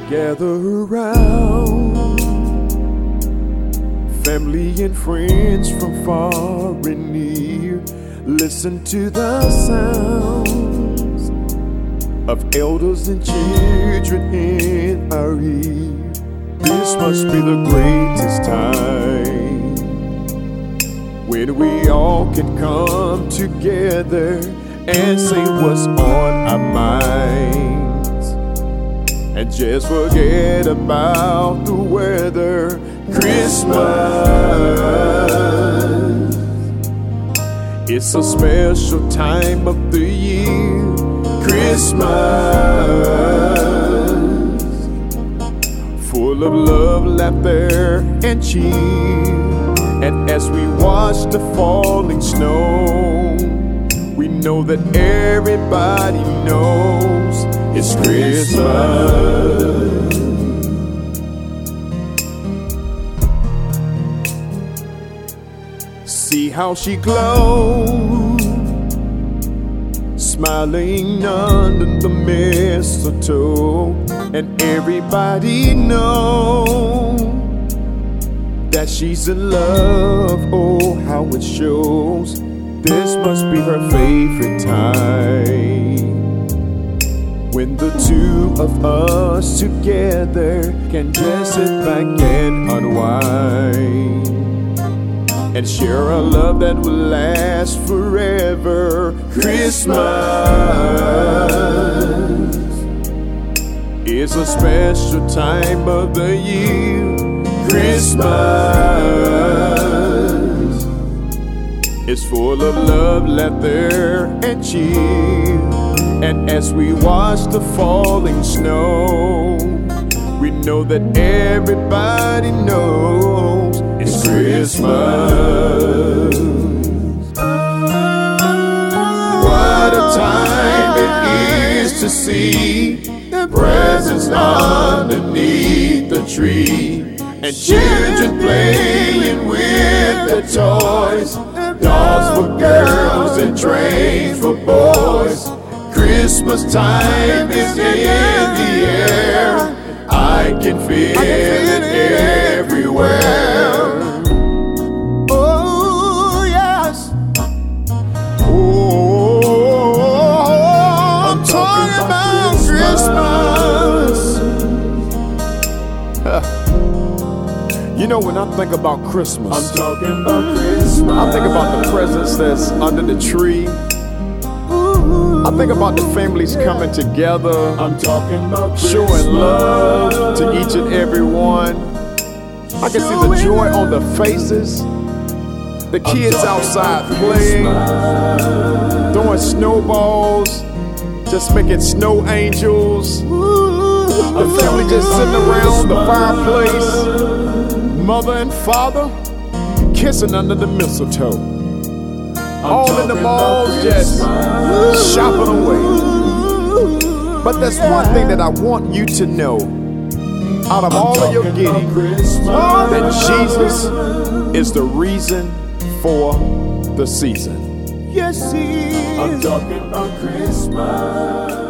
Gather around, family and friends from far and near. Listen to the sounds of elders and children in our ear. This must be the greatest time when we all can come together and say what's on our minds, and just forget about the weather. Christmas, it's a special time of the year. Christmas, full of love, laughter, and cheer. And as we watch the falling snow, we know that everybody knows it's Christmas. See how she glows, smiling under the mistletoe, and everybody knows that she's in love. Oh, how it shows. This must be her favorite time, when the two of us together can just sit back and unwind and share a love that will last forever. Christmas is a special time of the year. Christmas is full of love, laughter, and cheer. And as we watch the falling snow, we know that everybody knows it's Christmas. What a time it is to see the presents underneath the tree, and children playing with their toys, dolls for girls and trains for boys. Christmas time is in the air. I can feel it everywhere. Oh, yes. Oh, I'm talking about Christmas. You know, when I think about Christmas, I'm talking about Christmas. I think about the presents that's under the tree. I think about the families coming together, I'm talking about Christmas. showing love to each and every one. I can see the joy on the faces, the kids outside playing, throwing snowballs, just making snow angels. The family just sitting around the fireplace, mother and father kissing under the mistletoe. All in the malls just shopping away. But there's one thing that I want you to know. Out of all of your getting, that Jesus is the reason for the season. Yes, he is. I'm talking about Christmas.